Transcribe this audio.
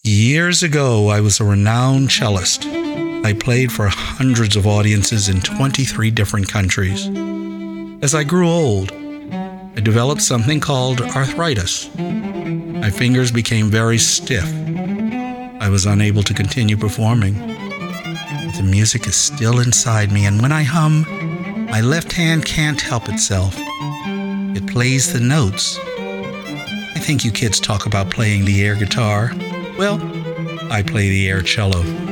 Years ago, I was a renowned cellist. I played for hundreds of audiences in 23 different countries. As I grew old, I developed something called arthritis. My fingers became very stiff. I was unable to continue performing. The music is still inside me, and when I hum, my left hand can't help itself. It plays the notes. I think you kids talk about playing the air guitar. Well, I play the air cello.